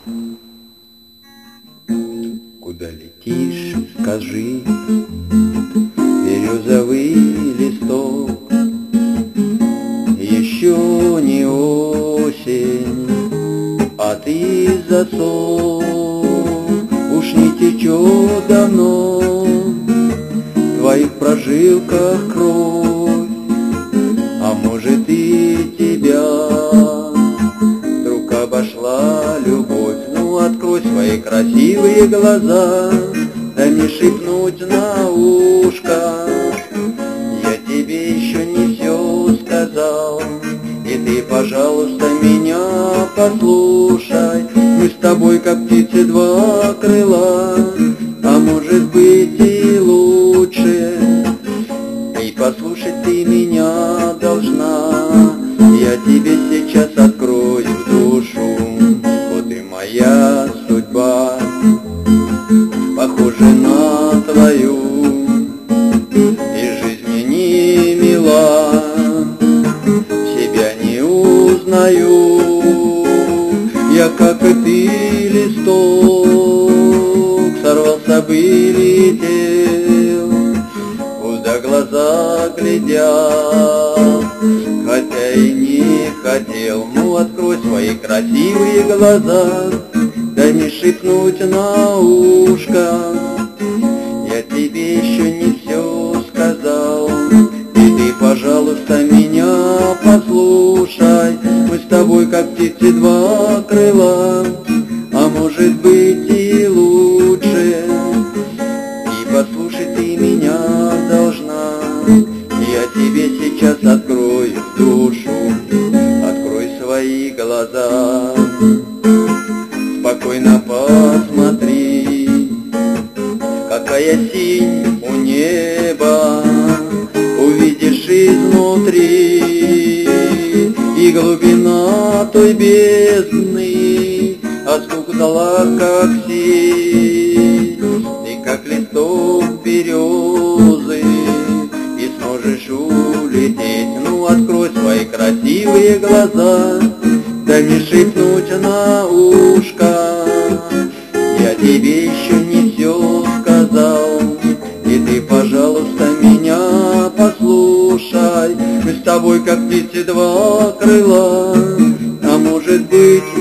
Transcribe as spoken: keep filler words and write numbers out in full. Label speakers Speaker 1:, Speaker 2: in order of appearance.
Speaker 1: Куда летишь, скажи, березовый листок? Еще не осень, а ты засох. Уж не течет давно в твоих прожилках кровь, а может и тебя вдруг обошла любовь. Ну, открой свои красивые глаза, дай мне шепнуть на ушко. Я тебе еще не все сказал, и ты, пожалуйста, меня послушай. Мы с тобой, как птицы, два крыла, а может быть и лучше. И послушать ты меня должна, я тебе сейчас открою душу. Вот и моя судьба похожа на твою, и жизнь мне не мила, себя не узнаю. Я, как и ты, листок, сорвался бы и летел, куда глаза глядят, хотя и не хотел. Ну, открой свои красивые глаза, дай мне шепнуть на ушко. Я тебе еще не все сказал, и ты, пожалуйста, меня послушай. Мы с тобой, как птицы, два крыла, а может быть и лучше. И послушай ты меня должна, я тебе сейчас открою душу. Открой свои глаза, спокойно посмотри, какая синь у неба, увидишь изнутри. И глубина той бездны осуждала, как сеть. Ты, как листок березы, и сможешь улететь. Ну, открой свои красивые глаза, дай мне шепнуть на ушко. Я тебе еще не все сказал, и ты, пожалуйста, меня послушай. Мы с тобой, как птицы, два крыла, а может быть